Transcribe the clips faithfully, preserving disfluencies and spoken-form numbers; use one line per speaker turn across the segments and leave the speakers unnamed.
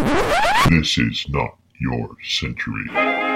This is not your century.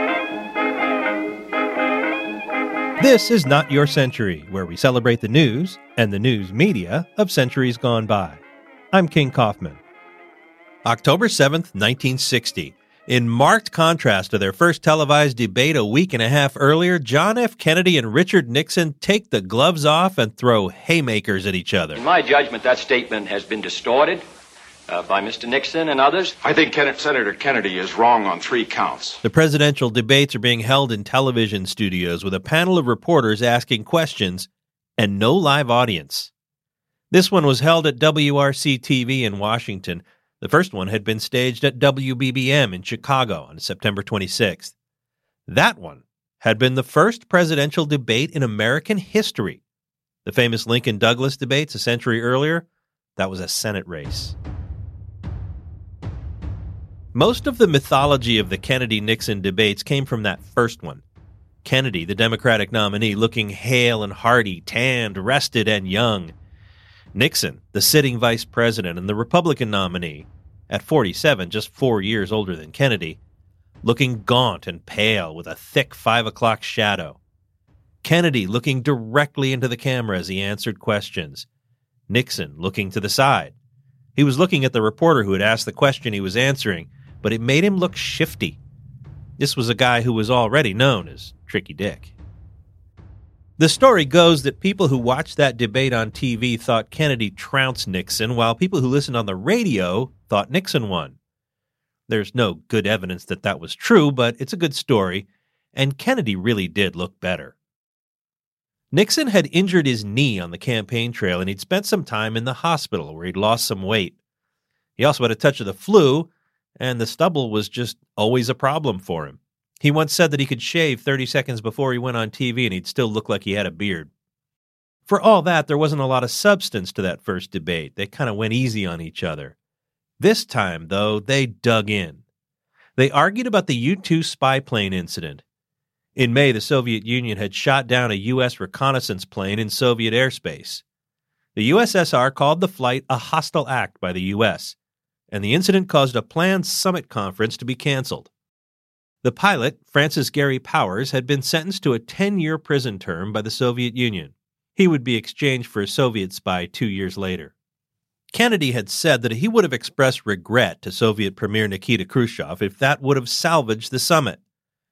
This is Not Your Century, where we celebrate the news and the news media of centuries gone by. I'm King Kaufman. October seventh, nineteen sixty. In marked contrast to their first televised debate a week and a half earlier, John F. Kennedy and Richard Nixon take the gloves off and throw haymakers at each other.
In my judgment, that statement has been distorted uh, by Mister Nixon and others.
I think Ken- Senator Kennedy is wrong on three counts.
The presidential debates are being held in television studios with a panel of reporters asking questions and no live audience. This one was held at W R C T V in Washington. The first one had been staged at W B B M in Chicago on September twenty-sixth. That one had been the first presidential debate in American history. The famous Lincoln-Douglas debates a century earlier, that was a Senate race. Most of the mythology of the Kennedy-Nixon debates came from that first one. Kennedy, the Democratic nominee, looking hale and hearty, tanned, rested, and young. Nixon, the sitting vice president and the Republican nominee, at forty-seven, just four years older than Kennedy, looking gaunt and pale with a thick five o'clock shadow. Kennedy looking directly into the camera as he answered questions. Nixon looking to the side. He was looking at the reporter who had asked the question he was answering, but it made him look shifty. This was a guy who was already known as Tricky Dick. The story goes that people who watched that debate on T V thought Kennedy trounced Nixon, while people who listened on the radio thought Nixon won. There's no good evidence that that was true, but it's a good story, and Kennedy really did look better. Nixon had injured his knee on the campaign trail, and he'd spent some time in the hospital where he'd lost some weight. He also had a touch of the flu, and the stubble was just always a problem for him. He once said that he could shave thirty seconds before he went on T V and he'd still look like he had a beard. For all that, there wasn't a lot of substance to that first debate. They kind of went easy on each other. This time, though, they dug in. They argued about the U two spy plane incident. In May, the Soviet Union had shot down a U S reconnaissance plane in Soviet airspace. The U S S R called the flight a hostile act by the U S, and the incident caused a planned summit conference to be canceled. The pilot, Francis Gary Powers, had been sentenced to a ten-year prison term by the Soviet Union. He would be exchanged for a Soviet spy two years later. Kennedy had said that he would have expressed regret to Soviet Premier Nikita Khrushchev if that would have salvaged the summit.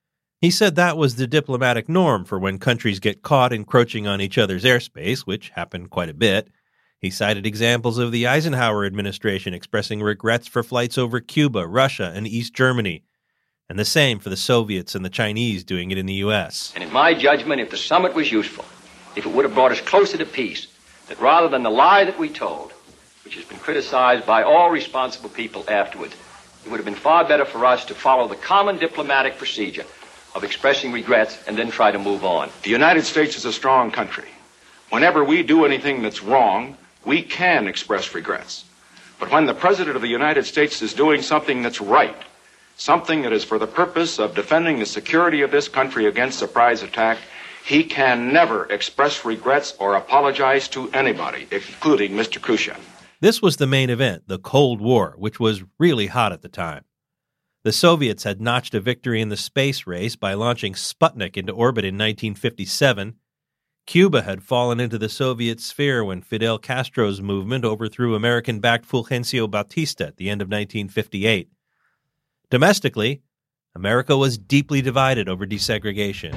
He said that was the diplomatic norm for when countries get caught encroaching on each other's airspace, which happened quite a bit. He cited examples of the Eisenhower administration expressing regrets for flights over Cuba, Russia, and East Germany, and the same for the Soviets and the Chinese doing it in the U S.
And in my judgment, if the summit was useful, if it would have brought us closer to peace, that rather than the lie that we told, which has been criticized by all responsible people afterwards, it would have been far better for us to follow the common diplomatic procedure of expressing regrets and then try to move on.
The United States is a strong country. Whenever we do anything that's wrong, we can express regrets. But when the President of the United States is doing something that's right, something that is for the purpose of defending the security of this country against surprise attack, he can never express regrets or apologize to anybody, including Mister Khrushchev.
This was the main event, the Cold War, which was really hot at the time. The Soviets had notched a victory in the space race by launching Sputnik into orbit in nineteen fifty-seven. Cuba had fallen into the Soviet sphere when Fidel Castro's movement overthrew American-backed Fulgencio Batista at the end of nineteen fifty-eight. Domestically, America was deeply divided over desegregation.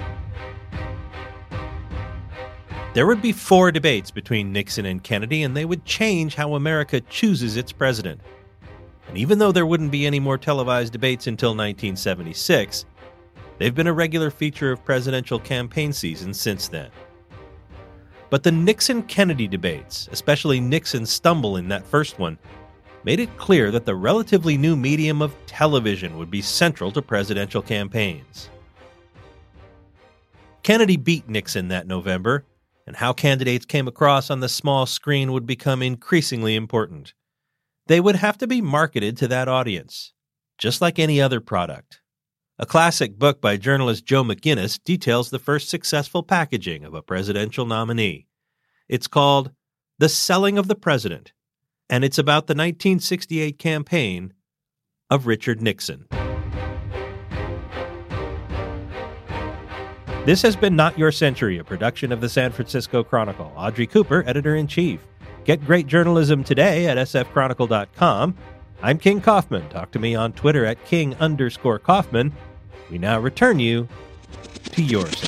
There would be four debates between Nixon and Kennedy, and they would change how America chooses its president. And even though there wouldn't be any more televised debates until nineteen seventy-six, they've been a regular feature of presidential campaign seasons since then. But the Nixon-Kennedy debates, especially Nixon's stumble in that first one, made it clear that the relatively new medium of television would be central to presidential campaigns. Kennedy beat Nixon that November, and how candidates came across on the small screen would become increasingly important. They would have to be marketed to that audience, just like any other product. A classic book by journalist Joe McGinnis details the first successful packaging of a presidential nominee. It's called The Selling of the President, and it's about the nineteen sixty-eight campaign of Richard Nixon. This has been Not Your Century, a production of the San Francisco Chronicle. Audrey Cooper, editor-in-chief. Get great journalism today at s f chronicle dot com. I'm King Kaufman. Talk to me on Twitter at king underscore Kaufman. We now return you to your century.